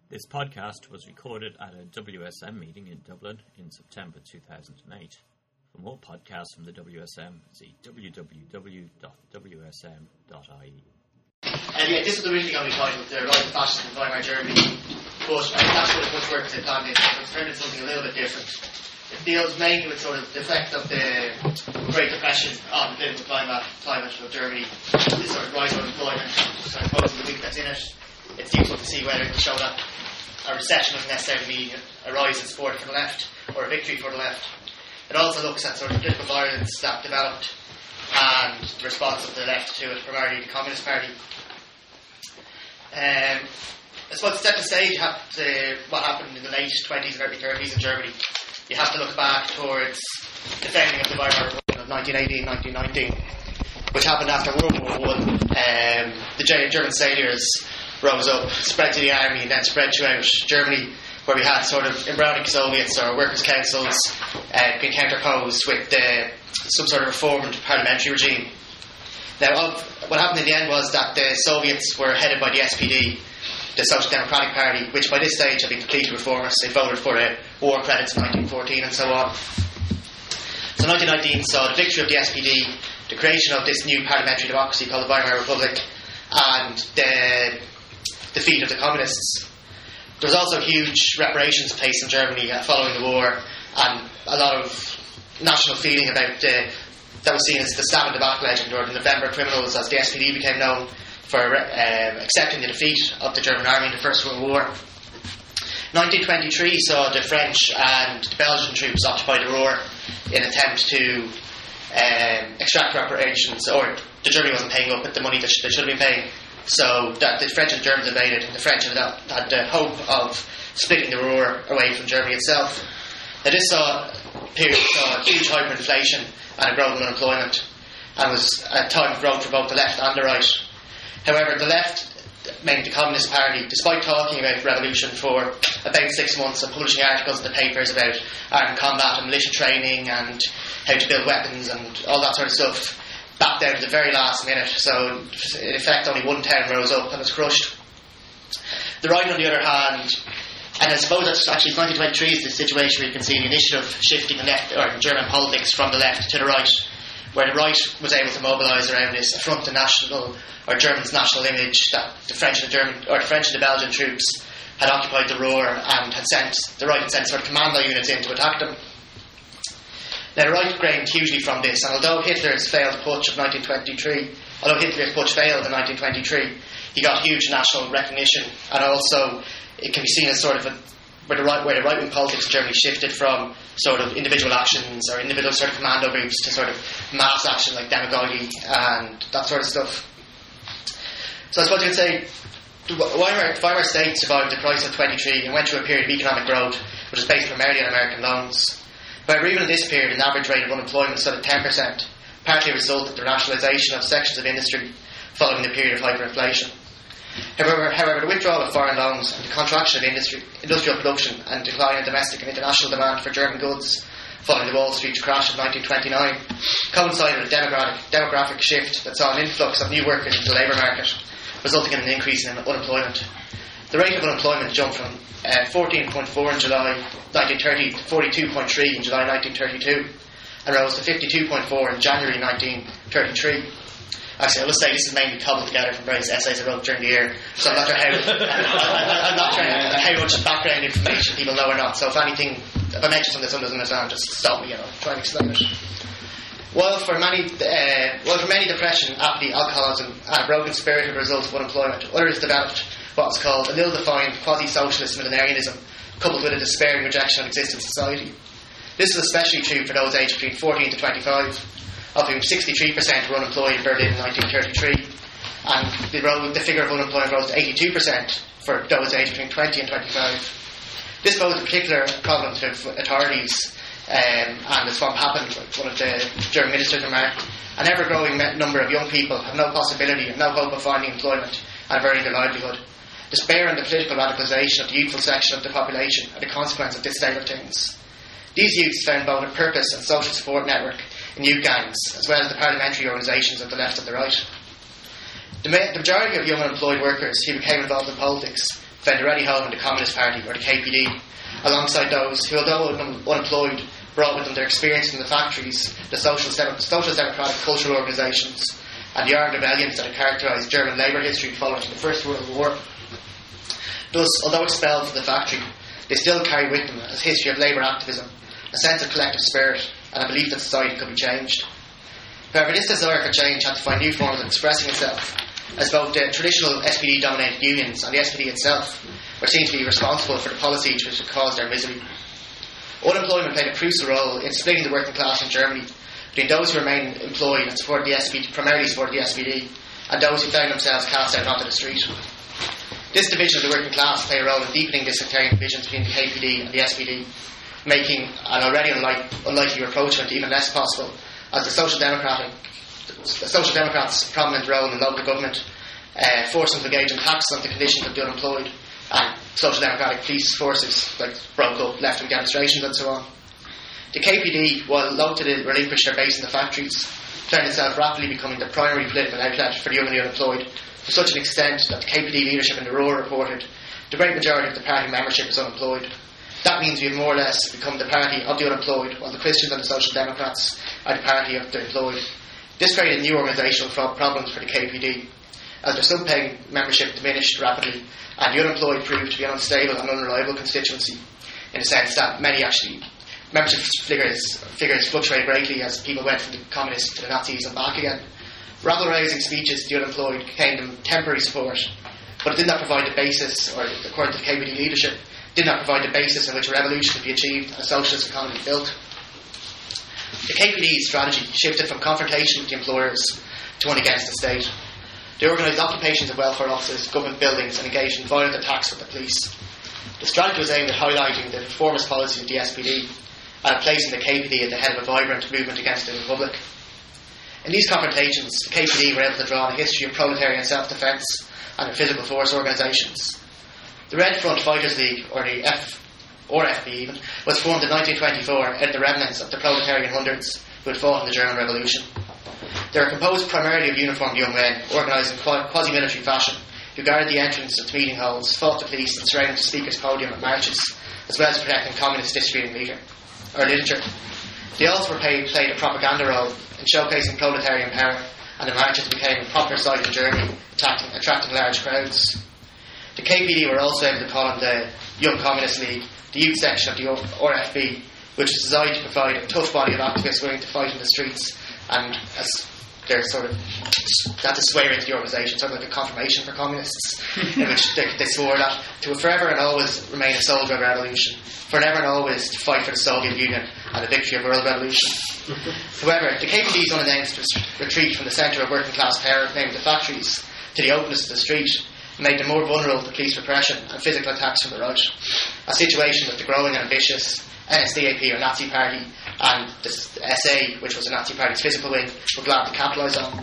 This podcast was recorded at a WSM meeting in Dublin in September 2008. For more podcasts from the WSM, see www.wsm.ie. This is originally going to be titled The Rise of Fascism in Weimar Germany, but I think that's what much work as they planned it. It's turned into something a little bit different. It deals mainly with sort of the effect of the Great Depression on the political climate of Germany, this sort of rise of unemployment. So I suppose in the week that's in it, it's useful to see whether it can show that a recession doesn't necessarily mean a rise in support for the left or a victory for the left. It also looks at sort of political violence that developed and the response of the left to it, primarily the Communist Party. I suppose to set the stage, you have what happened in the late 20s and early 30s in Germany. You have to look back towards the founding of the Weimar Republic of 1918-1919, which happened after World War I. The German sailors rose up, spread to the army, and then spread throughout Germany, where we had sort of embryonic Soviets or workers' councils being counterposed with some sort of reformed parliamentary regime. Now, what happened in the end was that the Soviets were headed by the SPD, the Social Democratic Party, which by this stage had been completely reformist. They voted for the war credits in 1914 and so on. So 1919 saw the victory of the SPD, the creation of this new parliamentary democracy called the Weimar Republic, and the defeat of the communists. There was also huge reparations placed in Germany following the war, and a lot of national feeling about that was seen as the Stab in the Back legend, or the November criminals, as the SPD became known, for accepting the defeat of the German army in the First World War. 1923 saw the French and the Belgian troops occupy the Ruhr in an attempt to extract reparations, or the Germany wasn't paying up with the money that they should have been paying. So that the French and Germans invaded, and the French had the hope of splitting the Ruhr away from Germany itself. Now this saw huge hyperinflation and a growth in unemployment, and was a time of growth for both the left and the right. However, the left, mainly the Communist Party, despite talking about revolution for about 6 months and publishing articles in the papers about armed combat and militia training and how to build weapons and all that sort of stuff, backed down at the very last minute. So in effect only one town rose up and was crushed. The right, on the other hand, and I suppose that's actually 1923 is the situation where you can see the initiative shifting the left, or German politics, from the left to the right, where the right was able to mobilise around this affront to national, or Germany's national image, that the French and the Belgian troops had occupied the Ruhr and the right had sent sort of commando units in to attack them. Now the right gained hugely from this, and although Hitler's failed putsch in 1923, he got huge national recognition, and also it can be seen as sort of where the right-wing politics in Germany shifted from sort of individual actions or individual sort of commando groups to sort of mass action like demagoguery and that sort of stuff. So I suppose you could say the Weimar state survived the crisis of 23 and went through a period of economic growth, which was based primarily on American loans. However, even in this period, an average rate of unemployment stood at 10%, partly a result of the nationalisation of sections of industry following the period of hyperinflation. However, the withdrawal of foreign loans and the contraction of industrial production and decline in domestic and international demand for German goods following the Wall Street crash of 1929 coincided with a demographic shift that saw an influx of new workers into the labour market, resulting in an increase in unemployment. The rate of unemployment jumped from 14.4 in July 1930 to 42.3 in July 1932 and rose to 52.4 in January 1933. Actually, I will say this is mainly cobbled together from various essays I wrote during the year, so I'm not sure how much background information people know or not. So if I mention something that someone doesn't understand, just stop me, try and explain it. While for many depression, apathy, alcoholism, and a broken spirit were the result of unemployment, others developed what was called an ill-defined quasi-socialist millenarianism, coupled with a despairing rejection of existing society. This is especially true for those aged between 14 to 25, of whom 63% were unemployed in Berlin in 1933, and the figure of unemployment rose to 82% for those aged between 20 and 25. This posed a particular problem to authorities, and as Von Papen, one of the German ministers, remarked, an ever-growing number of young people have no possibility and no hope of finding employment and of earning their livelihood. Despair and the political radicalisation of the youthful section of the population are the consequence of this state of things. These youths found both a purpose and social support network in youth gangs, as well as the parliamentary organisations of the left and the right. The majority of young unemployed workers who became involved in politics found a ready home in the Communist Party, or the KPD, alongside those who, although unemployed, brought with them their experience in the factories, the socialist democratic cultural organisations, and the armed rebellions that had characterised German labour history following the First World War. Thus, although expelled from the factory, they still carry with them a history of labour activism, a sense of collective spirit, and a belief that society could be changed. However, this desire for change had to find new forms of expressing itself, as both the traditional SPD-dominated unions and the SPD itself were seen to be responsible for the policies which had caused their misery. Unemployment played a crucial role in splitting the working class in Germany between those who remained employed and supported the SPD, primarily supported the SPD, and those who found themselves cast out onto the street. This division of the working class played a role in deepening this sectarian divisions between the KPD and the SPD, making an already unlikely rapprochement even less possible, as the Social Democrats' prominent role in local government forced them to engage in taxes on the conditions of the unemployed, and Social Democratic police forces broke up, left-wing demonstrations and so on. The KPD, while loath to relinquish their base in the factories, found itself rapidly becoming the primary political outlet for the young and the unemployed, to such an extent that the KPD leadership in the Ruhr reported the great majority of the party membership is unemployed. That means we have more or less become the party of the unemployed, while the Christians and the Social Democrats are the party of the employed. This created new organisational problems for the KPD, as their sub-paying membership diminished rapidly, and the unemployed proved to be an unstable and unreliable constituency, in the sense that membership figures fluctuated greatly as people went from the communists to the Nazis and back again. Rabble-rousing speeches to the unemployed gained them temporary support, but it did not provide the basis, or according to the KPD leadership, did not provide the basis on which a revolution could be achieved and a socialist economy built. The KPD's strategy shifted from confrontation with the employers to one against the state. They organised occupations of welfare offices, government buildings, and engaged in violent attacks with the police. The strategy was aimed at highlighting the reformist policy of the SPD and at placing the KPD at the head of a vibrant movement against the Republic. In these confrontations, the KPD were able to draw on a history of proletarian self-defence and of physical force organisations. The Red Front Fighters League, or the FB even, was formed in 1924 out of the remnants of the proletarian hundreds who had fought in the German Revolution. They were composed primarily of uniformed young men, organised in quasi-military fashion, who guarded the entrance of meeting halls, fought the police and surrounded the speaker's podium at marches, as well as protecting communist history and literature. They also played a propaganda role in showcasing proletarian power, and the marches became a popular sight in Germany, attracting large crowds. The KPD were also able to call on the Young Communist League, the youth section of the RFB, which was designed to provide a tough body of activists willing to fight in the streets, and as they're that to swear into the organisation, sort of like a confirmation for communists, in which they swore that to forever and always remain a soldier of revolution, forever and always to fight for the Soviet Union and the victory of world revolution. However, the KPD's unannounced retreat from the centre of working class power, namely the factories, to the openness of the street, made them more vulnerable to police repression and physical attacks from the right, a situation that the growing and ambitious NSDAP, or Nazi Party, and the SA, which was the Nazi Party's physical wing, were glad to capitalise on.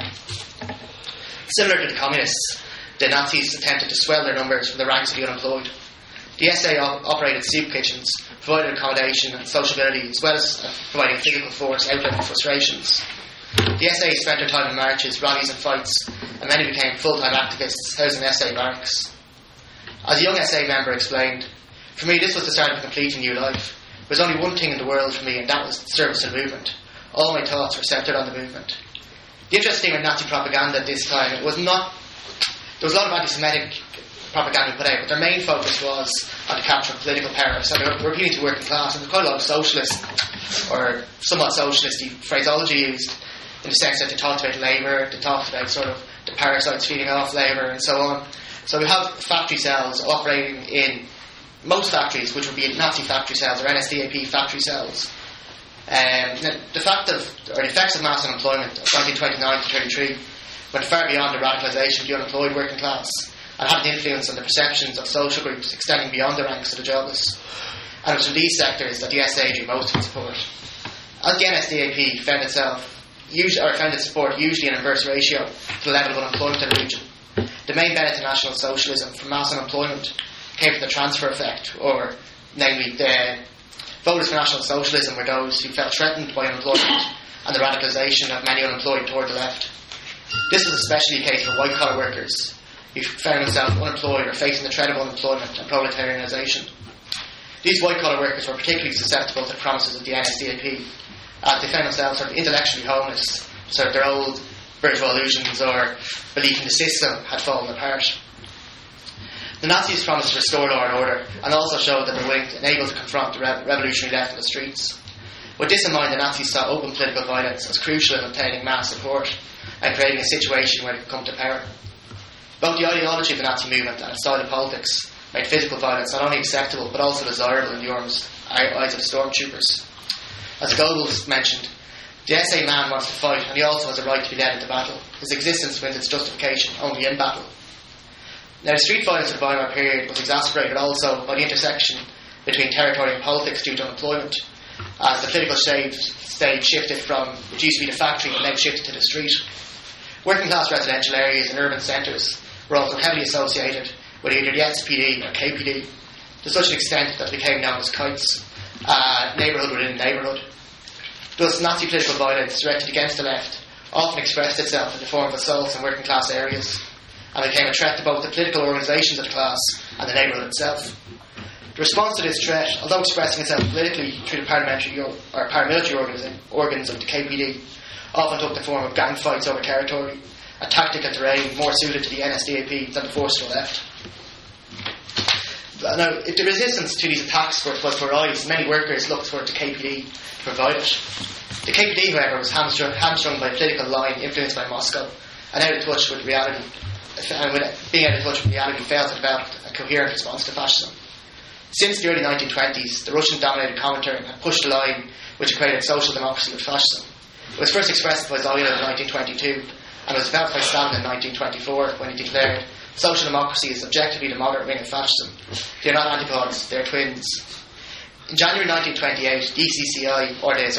Similar to the communists, the Nazis attempted to swell their numbers from the ranks of the unemployed. The SA operated soup kitchens, provided accommodation and sociability, as well as providing physical force outlet for frustrations. The SA spent their time in marches, rallies and fights, and many became full-time activists housing SA barracks. As a young SA member explained, "For me this was the start of a completely new life. There was only one thing in the world for me, and that was service and movement. All my thoughts were centred on the movement." The interesting thing with Nazi propaganda at this time, there was a lot of anti-Semitic propaganda put out, but their main focus was on the capture of political power. So they were appealing to working class, and there was quite a lot of socialist or somewhat socialist phraseology used, in the sense that they talked about labour, they talked about sort of the parasites feeding off labour and so on. So we have factory cells operating in most factories, which would be Nazi factory cells or NSDAP factory cells. The effects of mass unemployment of 1929 to 1933 went far beyond the radicalisation of the unemployed working class and had an influence on the perceptions of social groups extending beyond the ranks of the jobless. And it was from these sectors that the SA drew most of its support. As the NSDAP found its support usually in inverse ratio to the level of unemployment in the region, the main benefit to National Socialism from mass unemployment came from the transfer effect, or namely the voters for National Socialism were those who felt threatened by unemployment and the radicalisation of many unemployed toward the left. This was especially the case for white-collar workers, who found themselves unemployed or facing the threat of unemployment and proletarianisation. These white-collar workers were particularly susceptible to the promises of the NSDAP, as they found themselves sort of intellectually homeless, so their old bourgeois illusions or belief in the system had fallen apart. The Nazis promised to restore law and order, and also showed that they were willing and able to confront the revolutionary left in the streets. With this in mind, the Nazis saw open political violence as crucial in obtaining mass support and creating a situation where they could come to power. Both the ideology of the Nazi movement and its style of politics made physical violence not only acceptable but also desirable in the eyes of the stormtroopers. As Goebbels mentioned, the SA man wants to fight, and he also has a right to be led into battle. His existence wins its justification only in battle. Now, the street violence of the Weimar period was exacerbated also by the intersection between territory and politics due to unemployment, as the political stage shifted from what used to be the factory and now shifted to the street. Working class residential areas and urban centres were also heavily associated with either the SPD or KPD, to such an extent that it became known as kites, neighbourhood within neighbourhood. Thus, Nazi political violence directed against the left often expressed itself in the form of assaults in working class areas, and became a threat to both the political organisations of the class and the neighbourhood itself. The response to this threat, although expressing itself politically through the paramilitary organs of the KPD, often took the form of gang fights over territory, a tactic and terrain more suited to the NSDAP than the force to the left. Now, if the resistance to these attacks was to arise, many workers looked for the KPD to provide it. The KPD, however, was hamstrung by a political line influenced by Moscow, and out of touch with reality. And with being out of touch with reality, failed to develop a coherent response to fascism. Since the early 1920s, the Russian-dominated Comintern had pushed a line which equated social democracy with fascism. It was first expressed by Zola in 1922, and was developed by Stalin in 1924 when he declared, "Social democracy is objectively the moderate wing of fascism. They are not antipodes, they are twins." In January 1928, the ECCI, or the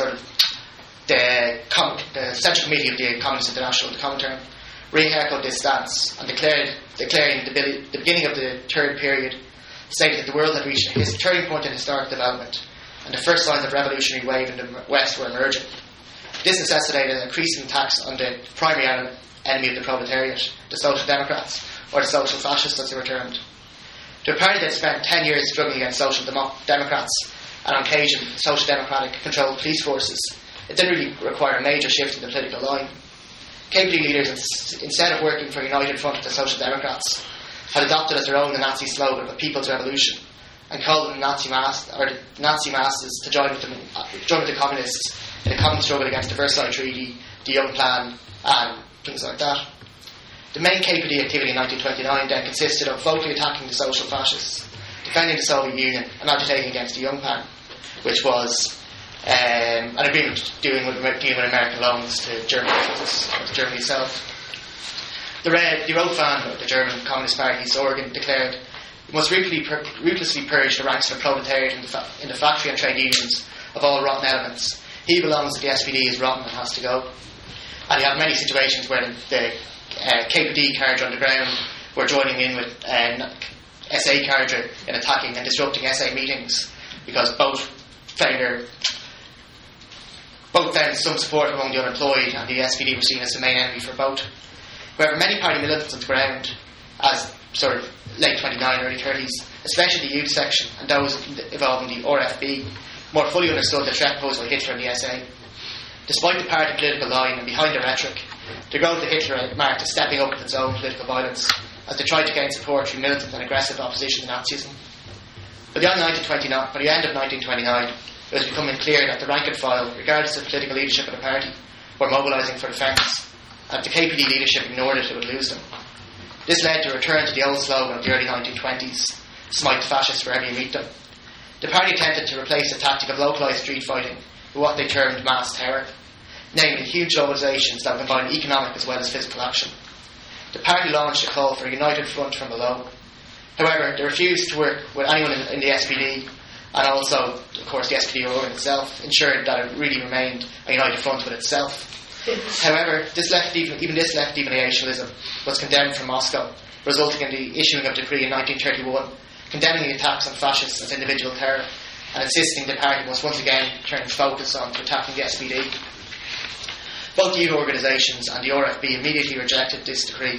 Central Committee of the Communist International, the Comintern, re-echoed this stance and declaring the beginning of the third period, stated that the world had reached a turning point in historic development, and the first signs of revolutionary wave in the West were emerging. This necessitated an increasing tax on the primary enemy of the proletariat, the Social Democrats, or the Social Fascists as they were termed. To a party that spent 10 years struggling against Social Democrats, and on occasion Social Democratic controlled police forces, it didn't really require a major shift in the political line. KPD leaders, instead of working for a united front of the Social Democrats, had adopted as their own the Nazi slogan of a people's revolution, and called on the Nazi masses to join with the communists in a common struggle against the Versailles Treaty, the Young Plan, and things like that. The main KPD activity in 1929 then consisted of vocally attacking the social fascists, defending the Soviet Union, and agitating against the Young Plan, which was an agreement dealing with American loans to Germany itself. The Rotfan of the German Communist Party's organ declared, "We must ruthlessly purge the ranks of the proletariat in the factory and trade unions of all rotten elements. He who belongs to the SPD is rotten and has to go." And you have many situations where the KPD cadre on the ground were joining in with SA cadre in attacking and disrupting SA meetings, because both found some support among the unemployed, and the SPD were seen as the main enemy for both. However, many party militants on the ground, as sort of late 29, early 30s, especially the youth section and those involved in the RFB, more fully understood the threat posed by Hitler and the SA. Despite the party political line and behind the rhetoric, the growth of Hitler marked a stepping up of its own political violence, as they tried to gain support through militant and aggressive opposition to Nazism. By the end of 1929, it was becoming clear that the rank and file, regardless of political leadership of the party, were mobilising for defence, and if the KPD leadership ignored it, it would lose them. This led to a return to the old slogan of the early 1920s, "Smite the fascists wherever you meet them." The party attempted to replace the tactic of localised street fighting with what they termed mass terror, namely huge mobilisations that combine economic as well as physical action. The party launched a call for a united front from below. However, they refused to work with anyone in the SPD, and also, of course, the SPD organ itself ensured that it really remained a united front with itself. However, this left deviationism was condemned from Moscow, resulting in the issuing of a decree in 1931, condemning the attacks on fascists as individual terror, and insisting the party must once again turn its focus on to attacking the SPD. Both the youth organisations and the RFB immediately rejected this decree,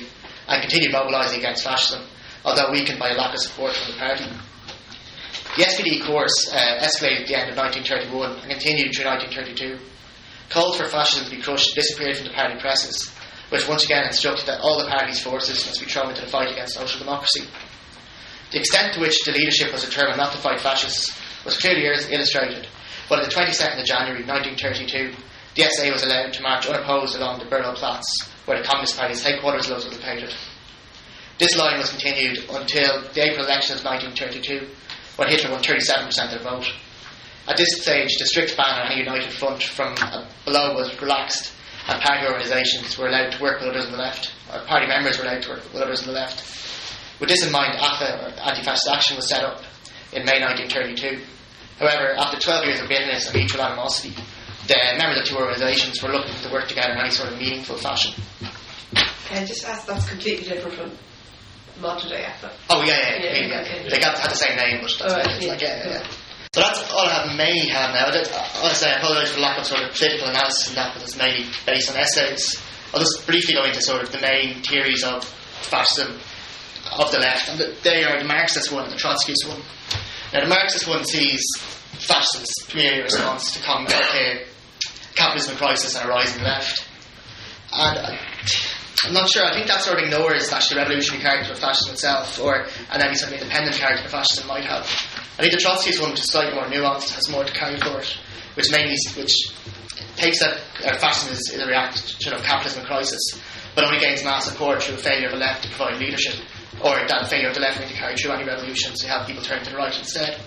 and continued mobilising against fascism, although weakened by a lack of support from the party. The SPD course escalated at the end of 1931 and continued through 1932. Calls for fascism to be crushed disappeared from the party presses, which once again instructed that all the party's forces must be thrown into the fight against social democracy. The extent to which the leadership was determined not to fight fascists was clearly illustrated when, on the 22nd of January 1932, the SA was allowed to march unopposed along the Berlin Platz, where the Communist Party's headquarters was located. This line was continued until the April elections of 1932, when Hitler won 37% of the vote. At this stage, the strict ban on any united front from below was relaxed, and party organisations were allowed to work with others on the left, or party members were allowed to work with others on the left. With this in mind, AFA, or Anti-Fascist Action, was set up in May 1932. However, after 12 years of bitterness and mutual animosity, the members of two organisations were looking to work together in any sort of meaningful fashion. Can I just ask, that's completely different from modern day AFA? Oh, yeah. They had the same name, but that's yeah. So that's all I may have now. Honestly, I apologise for the lack of sort of political analysis in that, but it's mainly based on essays. I'll just briefly go into sort of the main theories of fascism of the left, and they are the Marxist one and the Trotskyist one. Now, the Marxist one sees fascism's community response to capitalism crisis and a rising left. And I'm not sure, I think that sort of ignores actually the revolutionary character of fascism itself, and any sort of independent character that fascism might have. I think the Trotskyist one, which is slightly more nuanced, has more to carry for it, which takes that fascism is a reaction of capitalism crisis, but only gains mass support through a failure of the left to provide leadership, or that failure of the left to carry through any revolutions to have people turn to the right instead.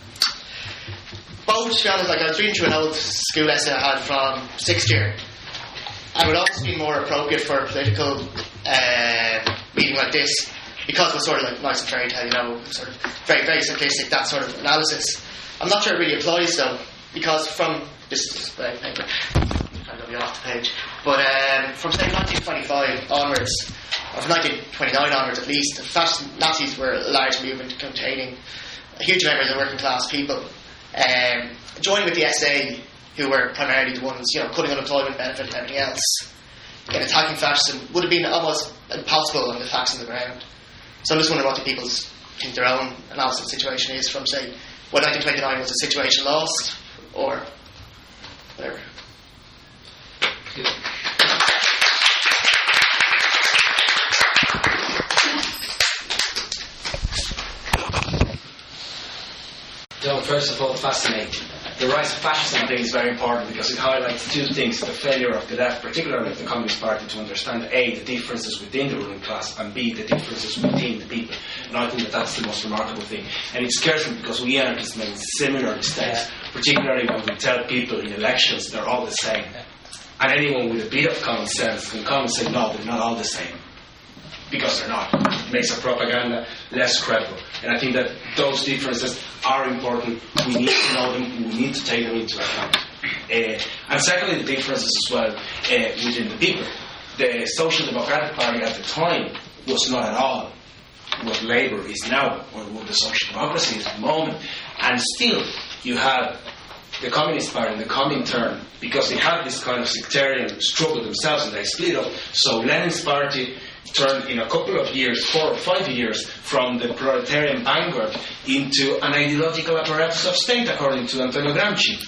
Both, to be honest, I was reading through an old school essay I had from 6th year, and it would always be more appropriate for a political meeting like this, because it was sort of like nice and fairy tale, sort of very, very simplistic, that sort of analysis. I'm not sure it really applies though, because from this paper, I'm trying to be off the page, but from say 1925 onwards, or from 1929 onwards at least, the fascist Nazis were a large movement containing huge numbers of working class people, joined with the SA, who were primarily the ones, cutting unemployment benefit and everything else. Again, attacking fascism would have been almost impossible on the facts on the ground. So I'm just wondering what the people think their own analysis of the situation is from, say, 1929 was the situation lost, or whatever. So, first of all, fascinating. The rise of fascism, I think, is very important because it highlights two things: the failure of the left, particularly of the Communist Party, to understand A, the differences within the ruling class, and B, the differences within the people. And I think that that's the most remarkable thing. And it scares me because we anarchists make similar mistakes, particularly when we tell people in elections they're all the same. And anyone with a bit of common sense can come and say, no, they're not all the same. Because they're not. It makes our propaganda less credible. And I think that those differences are important. We need to know them. We need to take them into account. And secondly, the differences as well within the people. The Social Democratic Party at the time was not at all what Labour is now, or what the Social Democracy is at the moment. And still, you have the Communist Party in the Comintern, because they had this kind of sectarian struggle themselves and they split up. So Lenin's party turned in a couple of years, 4 or 5 years, from the proletarian vanguard into an ideological apparatus of state, according to Antonio Gramsci.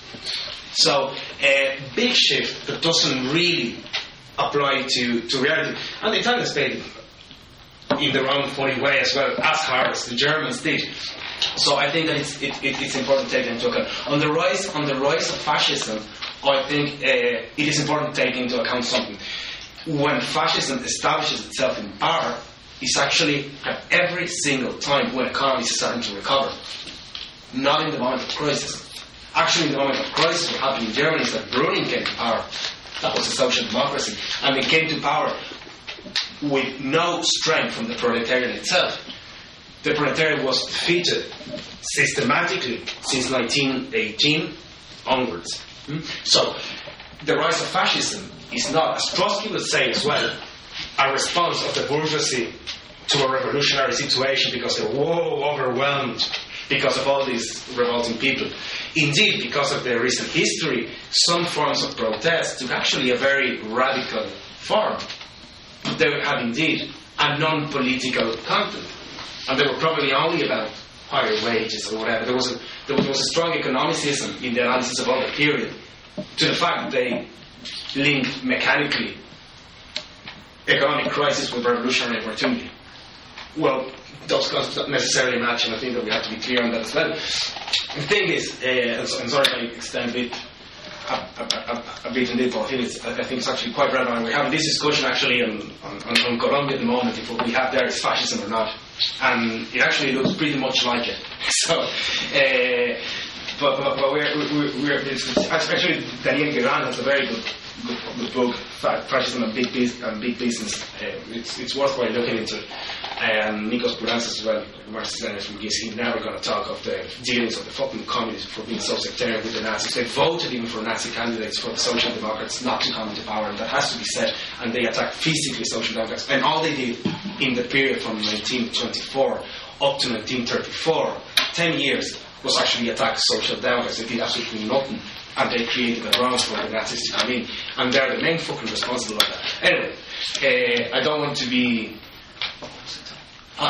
So a big shift that doesn't really apply to reality. And the Italians played in their own funny way as well, as hard as the Germans did. So I think that it's important to take into account. On the rise of fascism, I think it is important to take into account something. When fascism establishes itself in power, it's actually at every single time when economies are starting to recover. Not in the moment of crisis. Actually, in the moment of crisis, what happened in Germany is that Brüning came to power. That was a social democracy. And they came to power with no strength from the proletariat itself. The proletariat was defeated systematically since 1918 onwards. So, the rise of fascism is not, as Trotsky would say as well, a response of the bourgeoisie to a revolutionary situation because they're overwhelmed because of all these revolting people. Indeed, because of their recent history, some forms of protest took actually a very radical form. They have indeed and non-political content. And they were probably only about higher wages or whatever. There was a strong economicism in the analysis of other period to the fact that they linked mechanically economic crisis with revolutionary opportunity. Well, those concepts don't necessarily match, and I think that we have to be clear on that as well. The thing is, I'm sorry if I extend a bit in depth, I think it's actually quite relevant. We're having this discussion actually on Colombia at the moment, if what we have there is fascism or not. And it actually looks pretty much like it. So, but we're actually Daniel Guérin has a very good book, Fascism and Big Business. It's worthwhile looking into. And Nikos Bourantzas as well, Marxist Leninist from Greece, he's never going to talk of the dealings of the fucking communists for being so sectarian with the Nazis. They voted even for Nazi candidates for the Social Democrats not to come into power, and that has to be said. And they attacked physically Social Democrats. And all they did in the period from 1924 up to 1934, 10 years, was actually attack Social Democrats. They did absolutely nothing. And they created the grounds for the Nazis to come in. And they're the main fucking responsible of that. Anyway, I don't want to be... You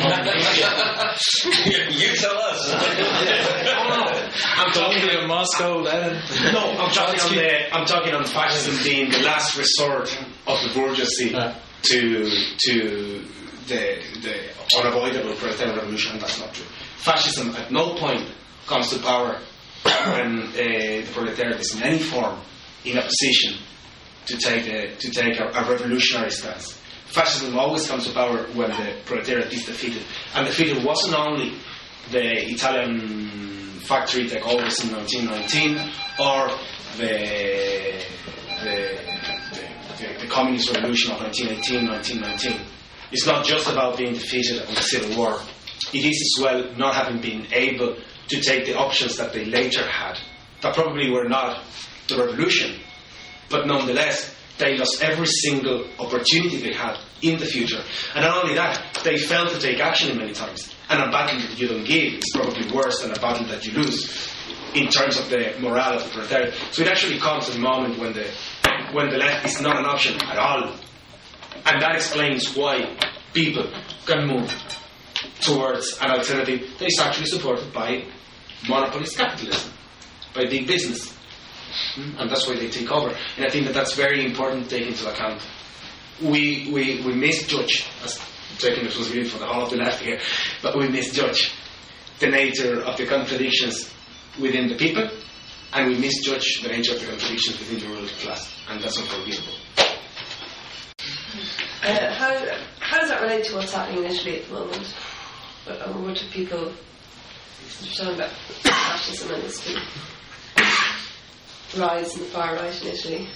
tell us. I'm talking in Moscow, Lenin. No, I'm talking on fascism being the last resort of the bourgeoisie to the unavoidable proletarian revolution, and that's not true. Fascism at no point comes to power when the proletariat is in any form in a position to take a revolutionary stance. Fascism always comes to power when the proletariat is defeated. And defeated wasn't only the Italian factory takeovers in 1919 or the communist revolution of 1918, 1919. It's not just about being defeated in the Civil War. It is as well not having been able to take the options that they later had, that probably were not the revolution, but nonetheless they lost every single opportunity they had in the future. And not only that, they failed to take action many times. And a battle that you don't give is probably worse than a battle that you lose in terms of the morale of the proletariat. So it actually comes at a moment when the left is not an option at all. And that explains why people can move towards an alternative that is actually supported by monopolist capitalism, by big business. And that's why they take over. And I think that that's very important to take into account. We misjudge, as taking responsibility for the whole of the left here, but we misjudge the nature of the contradictions within the people, and we misjudge the nature of the contradictions within the ruling class, and that's unforgivable. How does that relate to what's happening in Italy at the moment? What do people talking about fascism and this rise in the far right in Italy?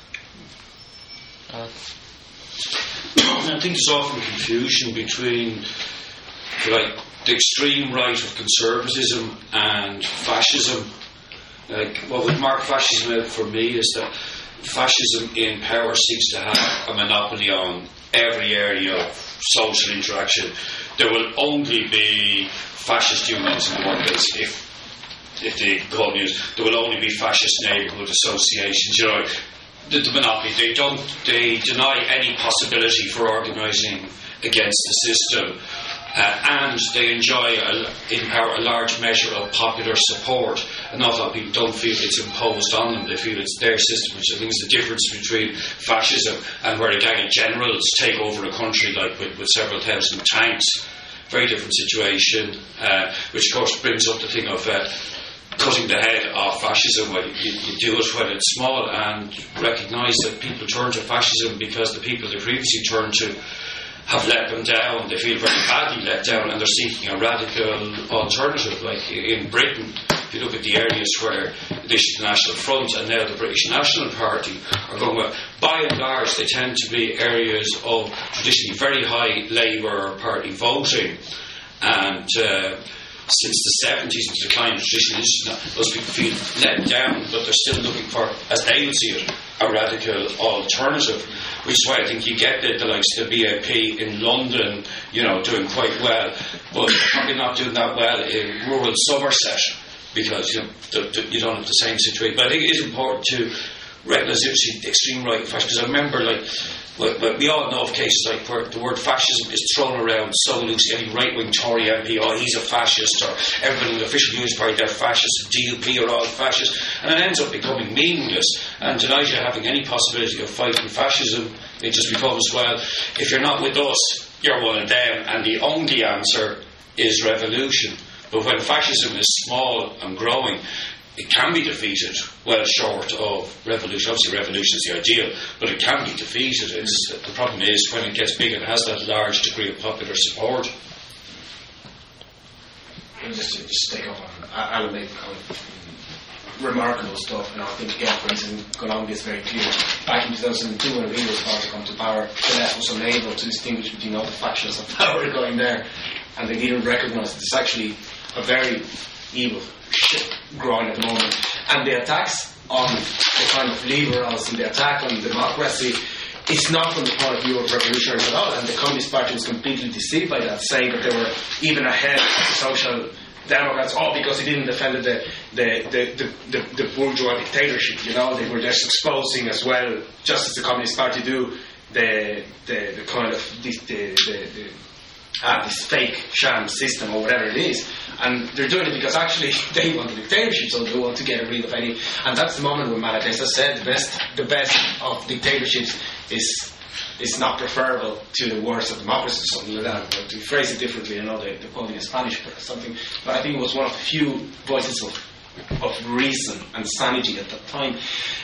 I think there's often confusion between, like, the extreme right of conservatism and fascism. Like, what would mark fascism out for me is that fascism in power seeks to have a monopoly on every area of social interaction. There will only be fascist unions in the workplace if they call it. There will only be fascist neighbourhood associations. You know, the monopoly. They deny any possibility for organising against the system, and they enjoy in power a large measure of popular support. An awful lot of people don't feel it's imposed on them; they feel it's their system, which I think is the difference between fascism and where a gang of generals take over a country, like with several thousand tanks. Very different situation, which of course brings up the thing of cutting the head off fascism. Well, you do it when it's small, and recognise that people turn to fascism because the people they previously turned to have let them down. They feel very badly let down, and they're seeking a radical alternative. Like in Britain, if you look at the areas where the National Front and now the British National Party are going, well, by and large they tend to be areas of traditionally very high Labour Party voting, and since the 70s, the decline of traditional industry, those people feel let down, but they're still looking for, as they would see it, a radical alternative, which is why I think you get the likes of the BAP in London, you know, doing quite well, but probably not doing that well in rural Somerset, because you don't have the same situation. But I think it is important to recognise the extreme right fascism, because I remember, like, But we all know of cases like where the word fascism is thrown around so loosely. Any right-wing Tory MP, oh, he's a fascist, or everybody in the official news party, they're fascists, DUP are all fascists, and it ends up becoming meaningless and denies you having any possibility of fighting fascism. It just becomes, well, if you're not with us, you're one of them, and the only answer is revolution. But when fascism is small and growing, it can be defeated, well short of revolution. Obviously revolution is the ideal, but it can be defeated. The problem is when it gets big, it has that large degree of popular support. Just take up on Alan made remarkable stuff, and I think again, for instance, Colombia is very clear. Back in 2002 when he was about to come to power, the left was unable to distinguish between all the factions of power going there, and they didn't recognise that it's actually a very evil shit growing at the moment. And the attacks on the kind of liberals and the attack on democracy, it's not from the point of view of revolutionaries at all, and the Communist Party was completely deceived by that, saying that they were even ahead of the Social Democrats, all because they didn't defend the bourgeois dictatorship. You know, they were just exposing as well, just as the Communist Party do, the kind of this fake sham system or whatever it is, and they're doing it because actually they want the dictatorship, so they want to get rid of any. And that's the moment when Malatesta said the best of dictatorships is not preferable to the worst of democracy, or something like that. But to phrase it differently, I know they're quoting in Spanish or something, but I think it was one of the few voices of reason and sanity at that time.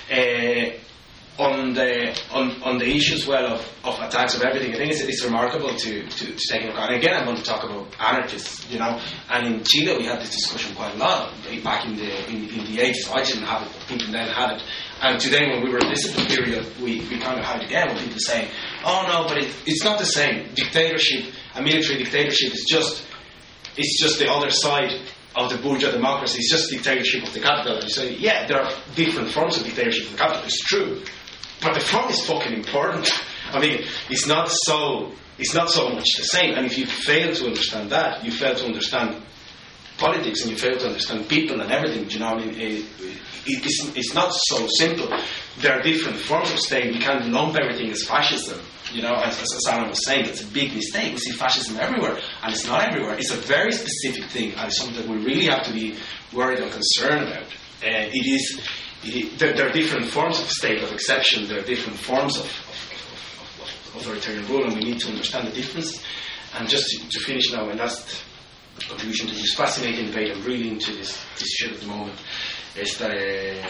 On the issues, well, of attacks of everything, I think it's remarkable to take a look at. And again, I'm going to talk about anarchists, you know. And in Chile, we had this discussion quite a lot back in the 80s. I didn't have it, but people then had it. And today, when we were in this period, we kind of had it again with people saying, "Oh no, but it's not the same. Dictatorship, a military dictatorship, is just the other side of the bourgeois democracy. It's just dictatorship of the capital." And you say, yeah, there are different forms of dictatorship of the capital. It's true. But the form is fucking important. I mean, it's not so much the same. And if you fail to understand that, you fail to understand politics, and you fail to understand people and everything. You know, I mean, it's not so simple. There are different forms of state. You can't lump everything as fascism. You know, as Alan was saying, it's a big mistake. We see fascism everywhere, and it's not everywhere. It's a very specific thing, and it's something that we really have to be worried and concerned about. There are different forms of state of exception. There are different forms of authoritarian rule, and we need to understand the difference. And just to finish now, my last conclusion to this fascinating debate, I'm really into this shit at the moment, is that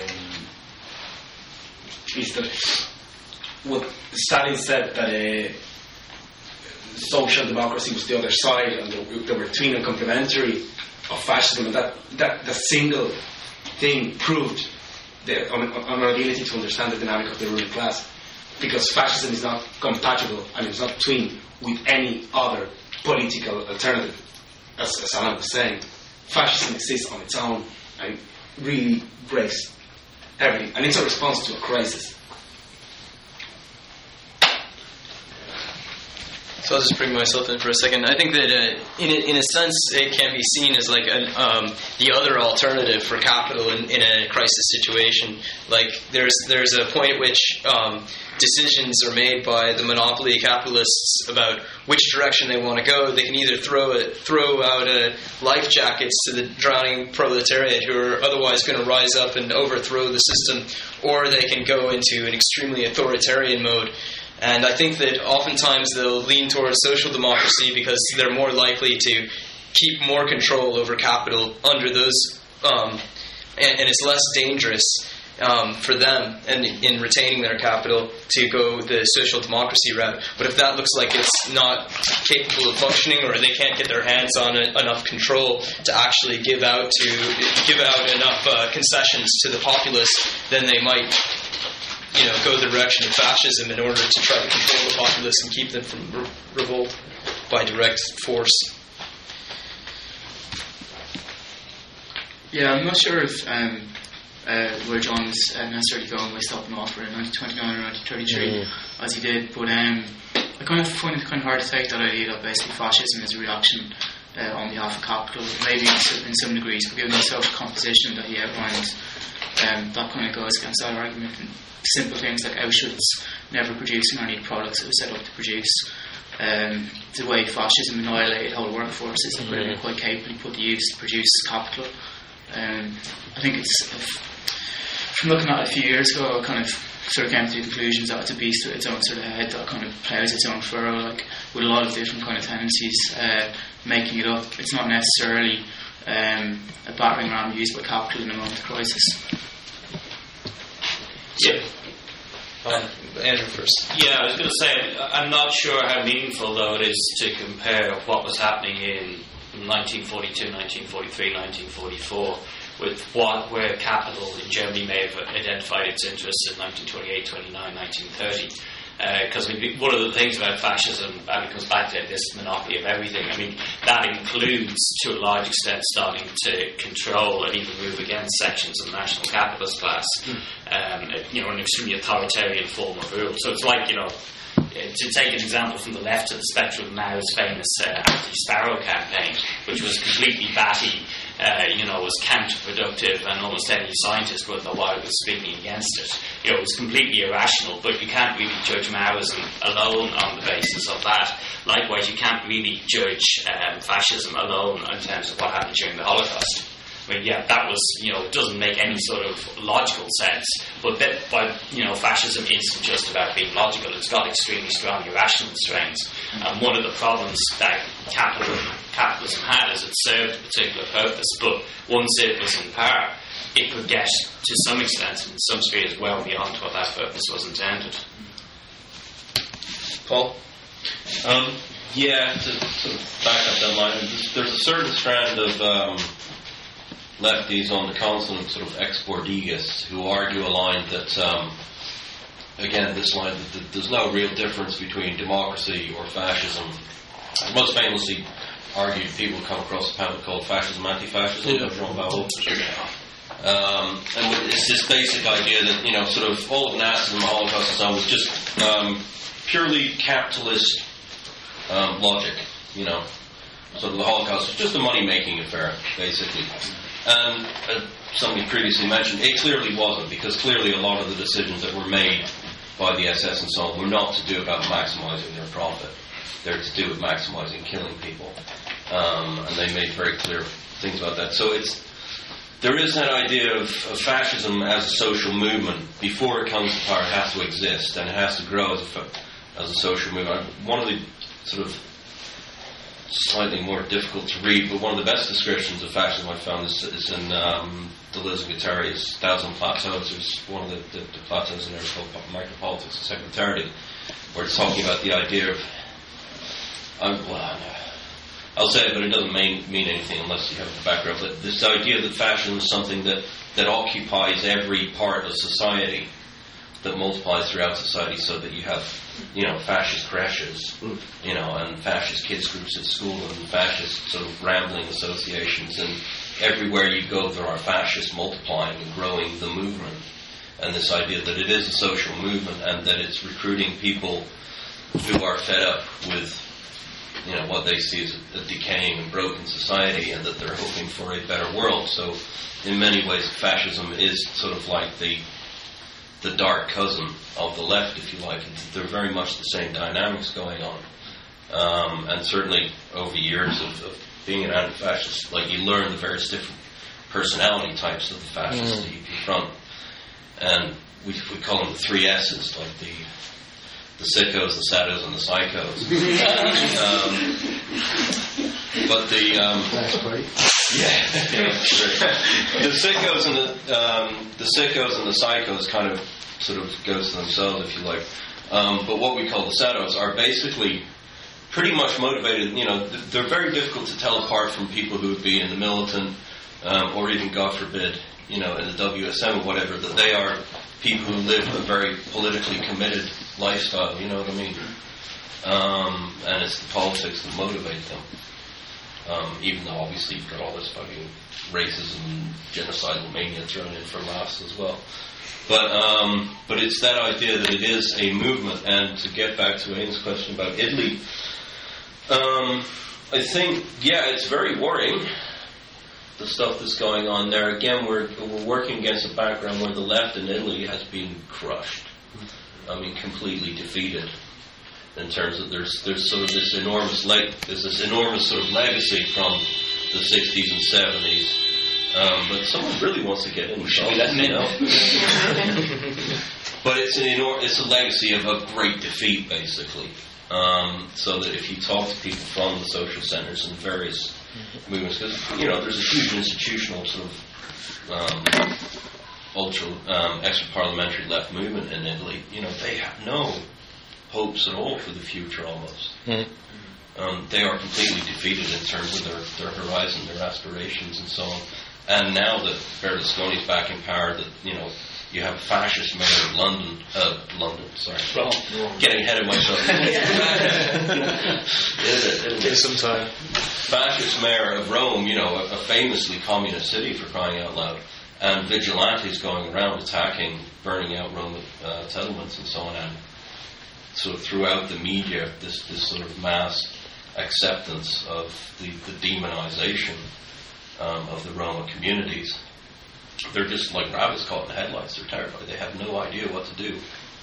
what Stalin said, that social democracy was the other side, and they were twin and complementary of fascism, and that the single thing proved our ability to understand the dynamic of the ruling class, because fascism is not compatible and it's not twin with any other political alternative. As Alan was saying, fascism exists on its own and really breaks everything, and it's a response to a crisis. So I'll just bring myself in for a second. I think that in a sense it can be seen as like the other alternative for capital in a crisis situation. Like there's a point at which decisions are made by the monopoly capitalists about which direction they want to go. They can either throw out life jackets to the drowning proletariat who are otherwise going to rise up and overthrow the system, or they can go into an extremely authoritarian mode. And I think that oftentimes they'll lean towards social democracy because they're more likely to keep more control over capital under those, and it's less dangerous for them and in retaining their capital to go the social democracy route. But if that looks like it's not capable of functioning, or they can't get their hands on enough control to actually give out enough concessions to the populace, then they might go the direction of fascism in order to try to control the populace and keep them from revolt by direct force. Yeah, I'm not sure if where John was necessarily going by stopping off for 1929 or 1933 as he did, but I kind of find it kind of hard to take that idea that basically fascism is a reaction on behalf of capital, maybe in some degrees, but given the social composition that he outlined, that kind of goes against that argument. And simple things like Auschwitz never producing any products it was set up to produce. The way fascism annihilated whole workforces and really quite capably put to use to produce capital. I think it's, from looking at it a few years ago, I kind of sort of came to the conclusions that it's a beast with its own sort of head that kind of ploughs its own furrow, like with a lot of different kind of tendencies, making it up. It's not necessarily a battering ram used by capital in a moment of crisis. Yeah. Andrew first. Yeah, I was going to say, I'm not sure how meaningful, though, it is to compare what was happening in 1942, 1943, 1944 with where capital in Germany may have identified its interests in 1928, 29, 1930. Because one of the things about fascism, and it comes back to this monopoly of everything, I mean, that includes, to a large extent, starting to control and even move against sections of the national capitalist class, an extremely authoritarian form of rule. So it's like, to take an example from the left of the spectrum, Mao's famous anti-Sparrow campaign, which was completely batty, was counterproductive, and almost any scientist would know why he was speaking against it. It was completely irrational, but you can't really judge Maoism alone on the basis of that. Likewise, you can't really judge fascism alone in terms of what happened during the Holocaust. I mean, yeah, that was, it doesn't make any sort of logical sense, but fascism isn't just about being logical, it's got extremely strong irrational strains. And one of the problems that capitalism had is it served a particular purpose, but once it was in power, it could get, to some extent, in some spheres, well beyond what that purpose was intended. Paul? To sort of back up that line, there's a certain strand of lefties on the continent, sort of ex-Bordigists, who argue a line that, again, this line that there's no real difference between democracy or fascism. Most famously argued, people come across a pamphlet called Fascism, Anti-Fascism, by Jean Barrault. And it's this basic idea that, sort of all of Nazism and the Holocaust and so on was just purely capitalist logic, Sort of the Holocaust was just a money-making affair, basically. And as somebody previously mentioned, it clearly wasn't, because clearly a lot of the decisions that were made by the SS and so on were not to do about maximising their profit. They're to do with maximising killing people. And they made very clear things about that. So there is that idea of fascism as a social movement. Before it comes to power, it has to exist, and it has to grow as a social movement. One of the sort of slightly more difficult to read, but one of the best descriptions of fascism I found is in Deleuze and Guattari's Thousand Plateaus. There's one of the plateaus in there called Micropolitics and Secretariety, where it's talking about the idea of, I'll say it, but it doesn't mean anything unless you have the background, but this idea that fascism is something that occupies every part of society, that multiplies throughout society, so that you have, fascist crashes, and fascist kids groups at school, and fascist sort of rambling associations, and everywhere you go there are fascists multiplying and growing the movement. And this idea that it is a social movement, and that it's recruiting people who are fed up with, what they see as a decaying and broken society, and that they're hoping for a better world. So in many ways fascism is sort of like the dark cousin of the left, if you like. They're very much the same dynamics going on. And certainly over years of being an anti-fascist, like, you learn the various different personality types of the fascists that you confront. And we call them the three S's, like the sickos, the saddos, and the psychos. But the sickos and the psychos kind of sort of goes to themselves, if you like. But what we call the saddos are basically pretty much motivated. They're very difficult to tell apart from people who would be in the militant, or even, God forbid, in the WSM or whatever. That they are people who live a very politically committed lifestyle. You know what I mean? And it's the politics that motivate them. Even though obviously you've got all this fucking racism and genocidal mania thrown in for laughs as well. But it's that idea that it is a movement. And to get back to Aidan's question about Italy, I think, it's very worrying, the stuff that's going on there. Again, we're working against a background where the left in Italy has been crushed. I mean, completely defeated. In terms of there's sort of this enormous sort of legacy from the 60s and 70s. But someone really wants to get in. But it's a legacy of a great defeat, basically. So that if you talk to people from the social centres and various movements, because there's a huge institutional sort of ultra extra parliamentary left movement in Italy. They have no hopes at all for the future, almost. They are completely defeated in terms of their horizon, their aspirations, and so on. And now that Berlusconi's back in power, that you have a fascist mayor of London. Getting ahead of myself. Take some time. Fascist mayor of Rome, a famously communist city, for crying out loud, and vigilantes going around attacking, burning out Roman settlements and so on, and sort of throughout the media, this sort of mass acceptance of the demonization of the Roma communities. They're just like rabbits caught in the headlights. They're terrified. They have no idea what to do.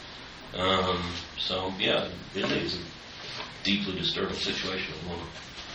Italy is a deeply disturbing situation at the moment.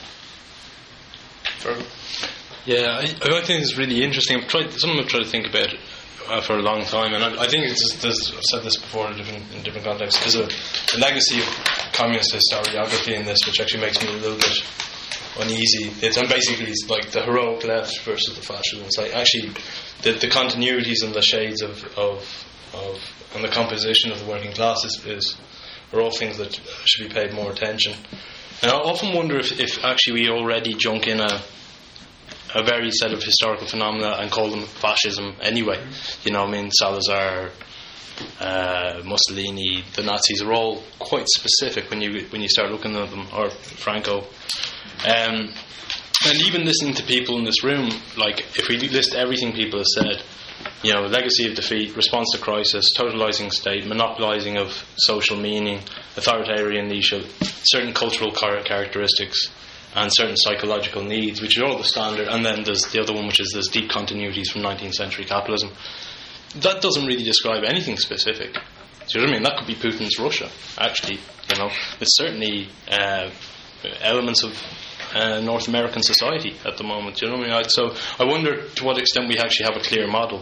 Yeah, I think it's really interesting. Someone tried to think about it for a long time, and I think I've said this before in different contexts. There's a legacy of communist historiography in this, which actually makes me a little bit uneasy. It's like the heroic left versus the fascism. It's like actually the continuities and the shades of and the composition of the working class are all things that should be paid more attention. And I often wonder if actually we already junk in a very set of historical phenomena and call them fascism anyway. Salazar, Mussolini, the Nazis are all quite specific when you start looking at them, or Franco. And even listening to people in this room, like if we list everything people have said, legacy of defeat, response to crisis, totalizing state, monopolizing of social meaning, authoritarian leadership, certain cultural characteristics, and certain psychological needs, which are all the standard. And then there's the other one, which is there's deep continuities from 19th century capitalism. That doesn't really describe anything specific. Do you know what I mean? That could be Putin's Russia, actually. It's certainly elements of North American society at the moment. Do you know what I mean? So I wonder to what extent we actually have a clear model.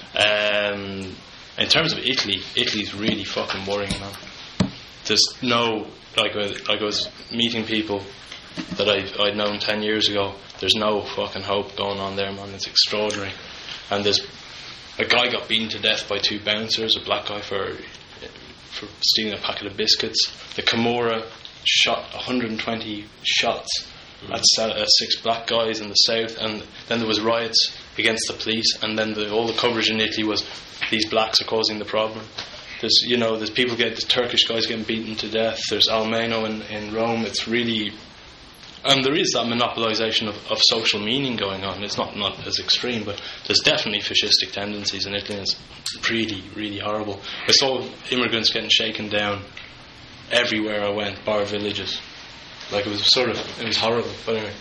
In terms of Italy, Italy's really fucking worrying, man. There's no, like I was meeting people that I'd known 10 years ago. There's no fucking hope going on there, man. It's extraordinary. And there's a guy got beaten to death by 2 bouncers, a black guy for stealing a packet of biscuits. The Camorra shot 120 shots at 6 black guys in the south, and then there was riots against the police, and then all the coverage in Italy was these blacks are causing the problem. There's people there's Turkish guys getting beaten to death. There's Almeno in Rome. It's really, and there is that monopolization of social meaning going on. It's not as extreme, but there's definitely fascistic tendencies in Italy, and it's really, really horrible. I saw immigrants getting shaken down everywhere I went, bar villages. Like it was horrible. But anyway,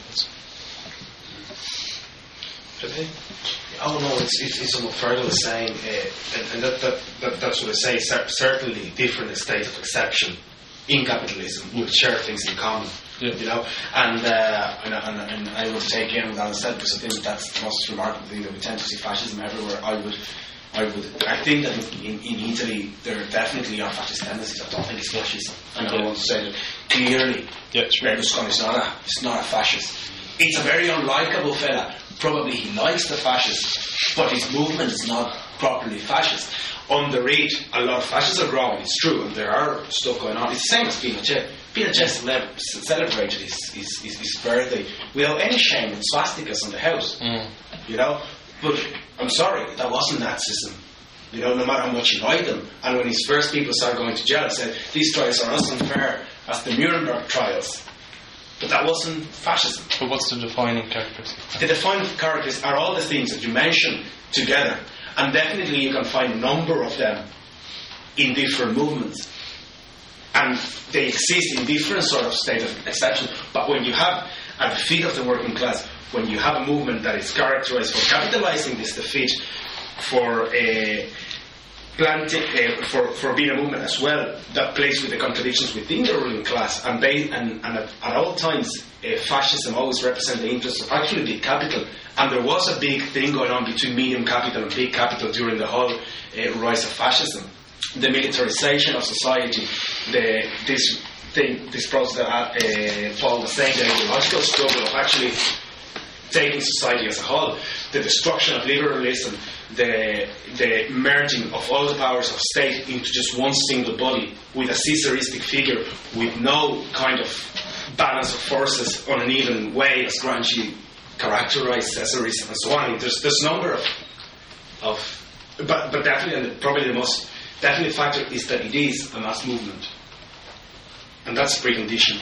Oh no, it's almost further the same, and that's what I say. Certainly, different states of exception in capitalism would share things in common. Yeah. And I want to take in what Alan said, because I think that's the most remarkable thing, that we tend to see fascism everywhere. I think that in Italy there definitely are fascist tendencies. I don't think it's fascism. And I want to say that clearly. Yeah, sure. Berlusconi is not a fascist. It's a very unlikable fella. Probably he likes the fascists, but his movement is not properly fascist. Under it, a lot of fascists are growing, it's true, and there are stuff going on. It's the same as Pinochet. Pinochet celebrated his birthday without any shame with swastikas on the house. But I'm sorry, that wasn't Nazism. No matter how much you like them. And when his first people started going to jail, said these trials are as unfair as the Nuremberg trials. But that wasn't fascism. But what's the defining characteristic? The defining characteristics are all the things that you mentioned together, and definitely you can find a number of them in different movements, and they exist in different sort of state of exception. But when you have a defeat of the working class, when you have a movement that is characterized for capitalizing this defeat, for for being a movement as well that plays with the contradictions within the ruling class, and at all times fascism always represents the interests of actually big capital, and there was a big thing going on between medium capital and big capital during the whole rise of fascism. The militarization of society, this process that Paul was saying, the ideological struggle of actually taking society as a whole, the destruction of liberalism, the merging of all the powers of state into just one single body with a Caesaristic figure with no kind of balance of forces on an even way, as Gramsci characterized Caesarism and so on. There's a number of but definitely, and probably the most definite factor is that it is a mass movement, and that's a precondition.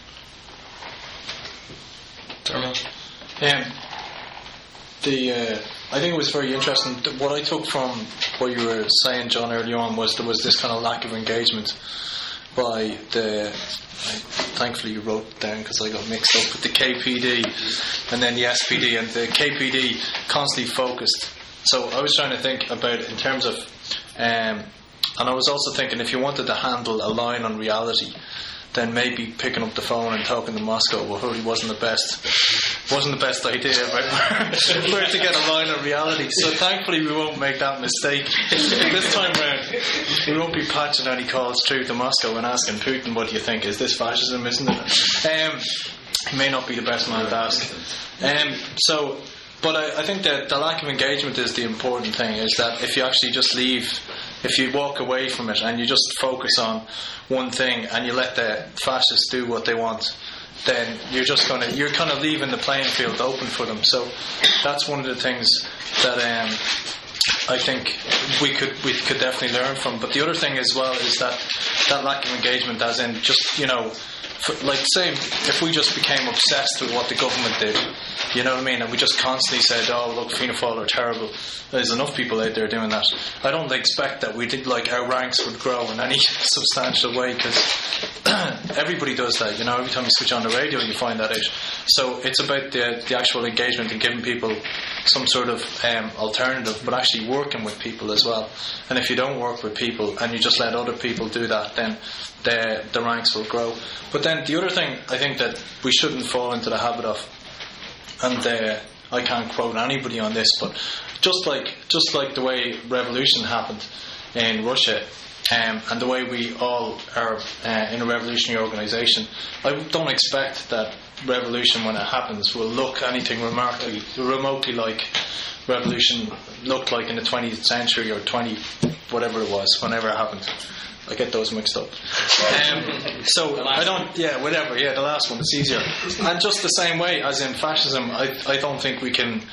I think it was very interesting. What I took from what you were saying, John, early on was there was this kind of lack of engagement by thankfully you wrote it down because I got mixed up with the KPD and then the SPD, and the KPD constantly focused. So I was trying to think about it in terms of and I was also thinking if you wanted to handle a line on reality, then maybe picking up the phone and talking to Moscow wasn't the best idea about where to get a line of reality. So thankfully we won't make that mistake this time round. We won't be patching any calls through to Moscow and asking Putin, what do you think, is this fascism, isn't it? He may not be the best man to ask. But I think that the lack of engagement is the important thing, is that if you actually just leave, if you walk away from it and you just focus on one thing and you let the fascists do what they want, then you're kind of leaving the playing field open for them. So that's one of the things that I think we could definitely learn from. But the other thing as well is that lack of engagement, as in just, say if we just became obsessed with what the government did, you know what I mean, and we just constantly said, oh look, Fianna Fáil are terrible. There's enough people out there doing that. I don't expect that we did, our ranks would grow in any substantial way, because everybody does that, every time you switch on the radio you find that out. So it's about the actual engagement and giving people some sort of alternative, but actually working with people as well. And if you don't work with people and you just let other people do that, then the ranks will grow. But then the other thing I think that we shouldn't fall into the habit of, and I can't quote anybody on this, but just like the way revolution happened in Russia, and the way we all are in a revolutionary organisation, I don't expect that revolution, when it happens, will look anything remotely like revolution looked like in the 20th century or 20 whatever it was, whenever it happened. I get those mixed up. So I don't, the last one, it's easier. And just the same way as in fascism, I don't think we can.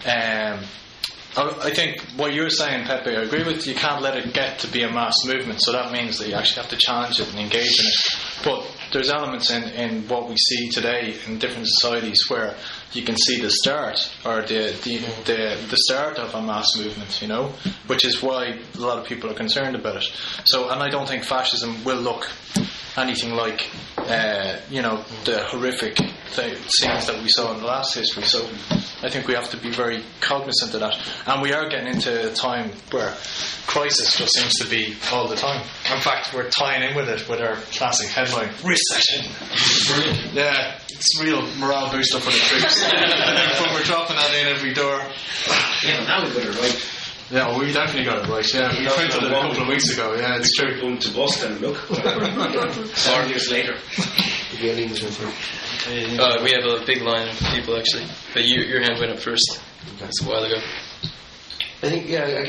I think what you're saying, Pepe, I agree with. You can't let it get to be a mass movement. So that means that you actually have to challenge it and engage in it. But there's elements in what we see today in different societies where you can see the start, or the start of a mass movement, which is why a lot of people are concerned about it. So, and I don't think fascism will look anything like the horrific scenes that we saw in the last history. So I think we have to be very cognizant of that. And we are getting into a time where crisis just seems to be all the time. In fact, we're tying in with it with our classic headline, recession. Brilliant. Yeah, it's real morale booster for the troops. But we're dropping that in every door. Yeah, now we've got it right. Yeah, well, we definitely got it right. Yeah, we printed it a couple of weeks ago. Yeah, it's true. Going to Boston, look. 4 years later. We have a big line of people actually, but your hand went up first. That's a while ago. I think,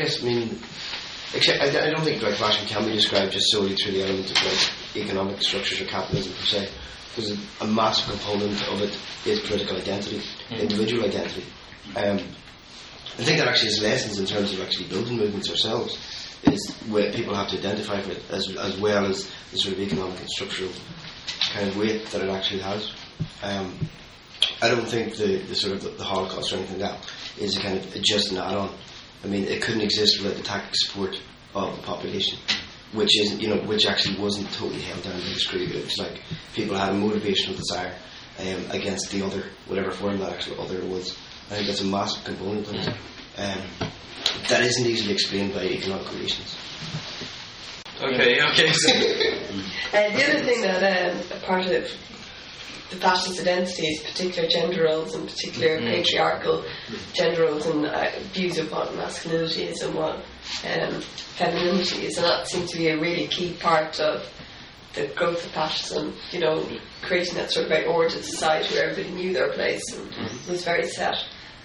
I don't think fashion can be described just solely through the element of economic structures or capitalism per se, because a massive component of it is political identity, individual identity. I think that actually has lessons in terms of actually building movements ourselves, is where people have to identify with it, as well as the sort of economic and structural kind of weight that it actually has. I don't think the sort of the Holocaust or anything like that is a kind of just an add-on. I mean, it couldn't exist without the tactic support of the population, which actually wasn't totally held down by the screw. It was like people had a motivational desire against the other, whatever form that actual other was. I think that's a massive component of it. That isn't easily explained by economic relations. Okay. The other thing that part of the fascist identity is particular gender roles and particular patriarchal gender roles and views of what masculinity is and what femininity is, and that seems to be a really key part of the growth of fascism, you know, creating that sort of very ordered society where everybody knew their place and was very set.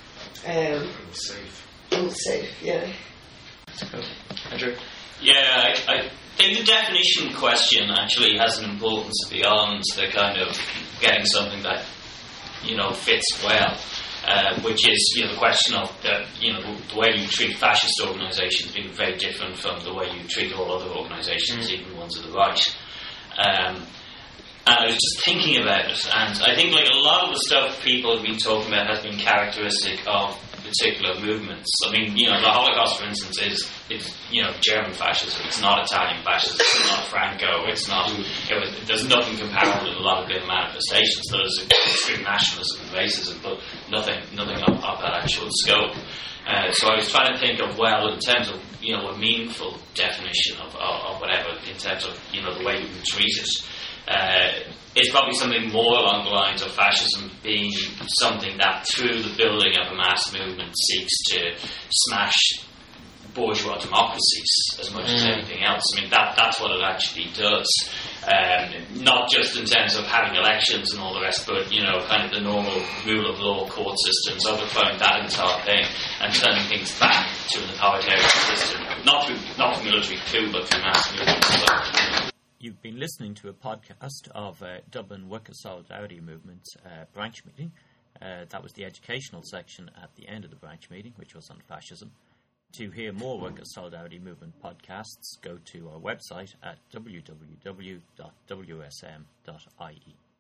Safe, yeah. Andrew? Yeah, I think the definition question actually has an importance beyond the kind of getting something that, you know, fits well, which is, you know, the question of, you know, the way you treat fascist organisations being very different from the way you treat all other organisations, even ones of the right. And I was just thinking about it, and I think like a lot of the stuff people have been talking about has been characteristic of particular movements. I mean, you know, the Holocaust, for instance, is you know, German fascism. It's not Italian fascism. It's not Franco. It's not. You know, there's nothing comparable in a lot of their manifestations. There's extreme nationalism and racism, but nothing of that actual scope. So I was trying to think of, well, in terms of, you know, a meaningful definition of whatever, in terms of, you know, the way we would treat it. It's probably something more along the lines of fascism being something that, through the building of a mass movement, seeks to smash bourgeois democracies as much as anything else. I mean, that's what it actually does. Not just in terms of having elections and all the rest, but, you know, kind of the normal rule of law, court systems, overthrowing that entire thing and turning things back to an authoritarian system, not through military coup, but through mass movements as well. You've been listening to a podcast of Dublin Workers' Solidarity Movement branch meeting. That was the educational section at the end of the branch meeting, which was on fascism. To hear more Workers' Solidarity Movement podcasts, go to our website at www.wsm.ie.